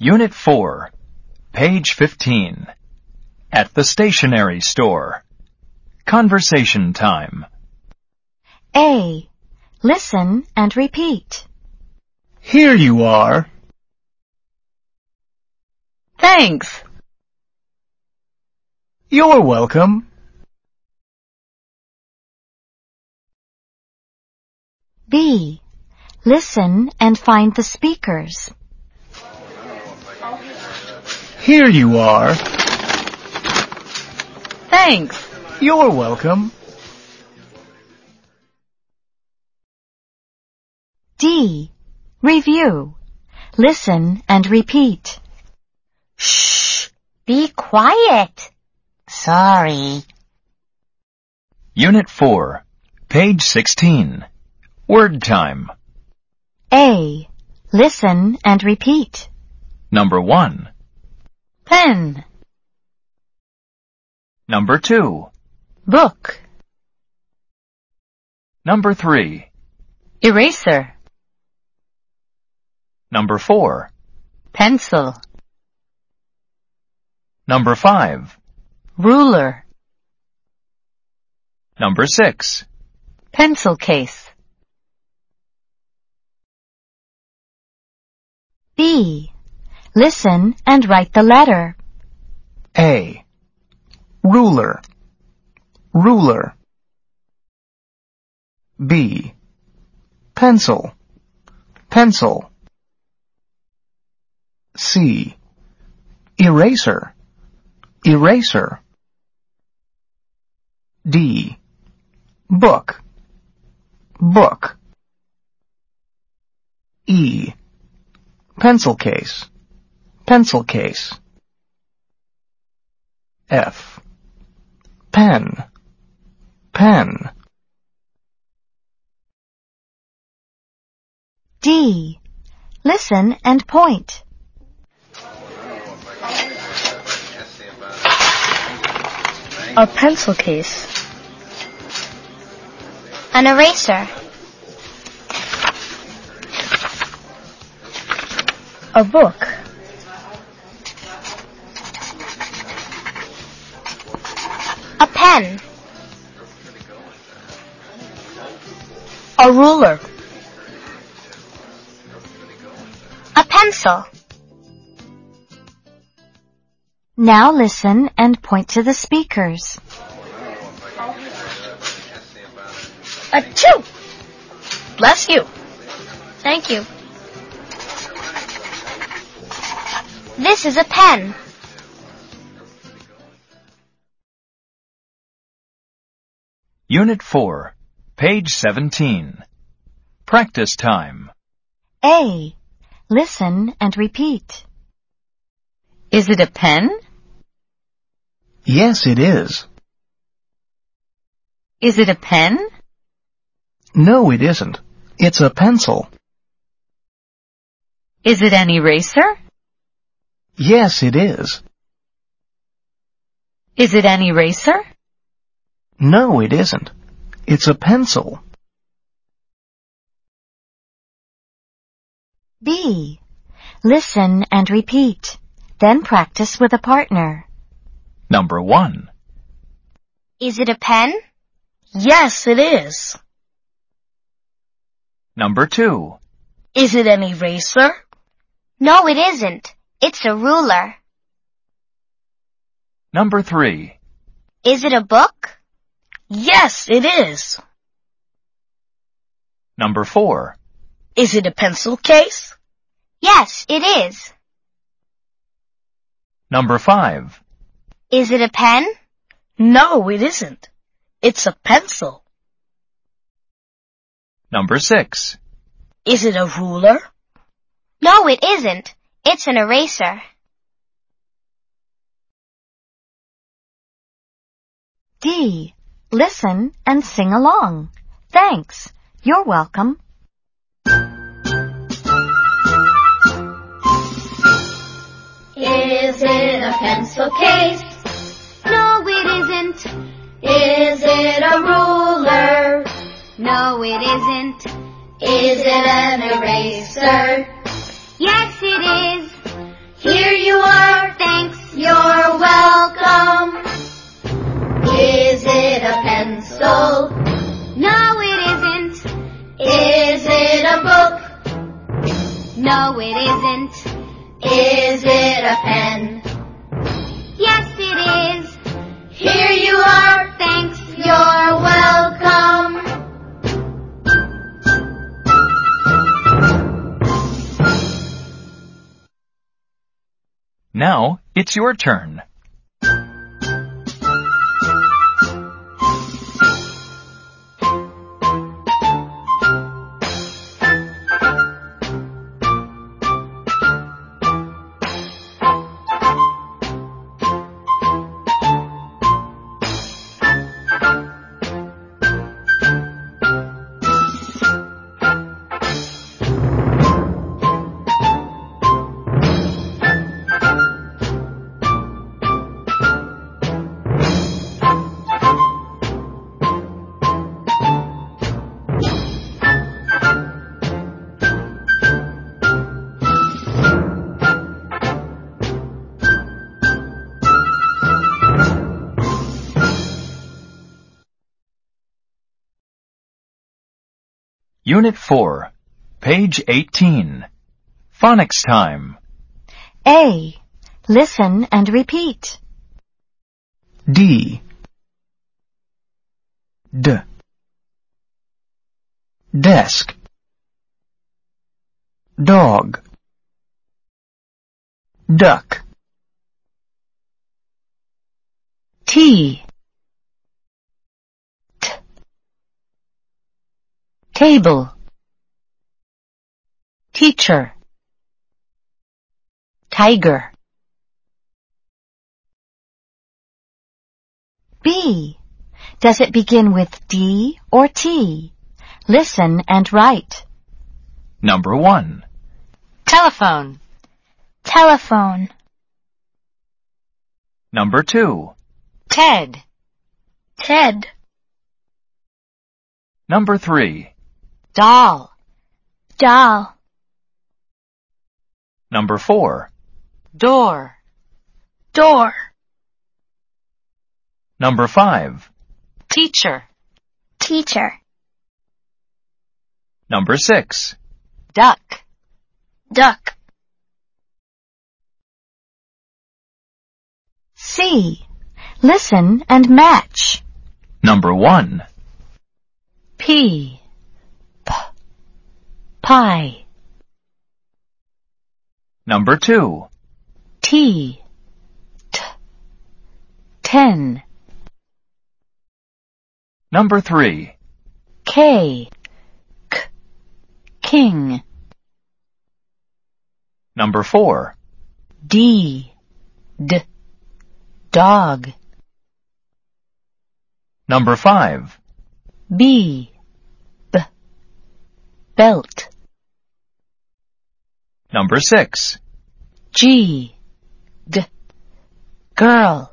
Unit 4, page 15. At the stationery store. Conversation time. A. Listen and repeat. Here you are. Thanks. You're welcome. B. Listen and find the speakers. Here you are. Thanks. You're welcome. D. Review. Listen and repeat. Shh! Be quiet. Sorry. Unit 4, page 16. Word time. A. Listen and repeat. Number 1. Pen. Number 2. Book. Number 3. Eraser. Number 4. Pencil. Number 5. Ruler. Number 6. Pencil case. B. Listen and write the letter. A. Ruler. Ruler. B. Pencil. Pencil. C. Eraser. Eraser. D. Book. Book. E. Pencil case. Pencil case. F. Pen. Pen. D. Listen and point. A pencil case. An eraser. A book. A pen. A ruler. A pencil. Now listen and point to the speakers. Achoo! Bless you. Thank you. This is a pen. Unit 4, page 17. Practice time. A. Listen and repeat. Is it a pen? Yes, it is. Is it a pen? No, it isn't. It's a pencil. Is it an eraser? Yes, it is. Is it an eraser? No, it isn't. It's a pencil. B. Listen and repeat. Then practice with a partner. Number 1. Is it a pen? Yes, it is. Number 2. Is it an eraser? No, it isn't. It's a ruler. Number 3. Is it a book? Yes, it is. Number 4. Is it a pencil case? Yes, it is. Number 5. Is it a pen? No, it isn't. It's a pencil. Number 6. Is it a ruler? No, it isn't. It's an eraser. D. Listen and sing along. Thanks. You're welcome. Is it a pencil case? No, it isn't. Is it a ruler? No, it isn't. Is it an eraser? Yes, it is. No, it isn't. Is it a pen? Yes, it is. Here you are. Thanks. You're welcome. Now it's your turn. Unit 4, page 18. Phonics time. A. Listen and repeat. D. D. Desk. Dog. Duck. T. T. Table. Teacher. Tiger. B. Does it begin with D or T? Listen and write. Number 1. Telephone. Telephone. Number 2. Ted. Ted. Number 3. Doll. Doll. Number 4. Door. Door. Number 5. Teacher. Teacher. Number 6. Duck. Duck. C. Listen and match. Number 1. P. P. Pie. Number 2. T. T. 10. Number 3. K. K. King. Number 4. D. D. Dog. Number 5. B. B. Belt. Number 6. G. G. Girl.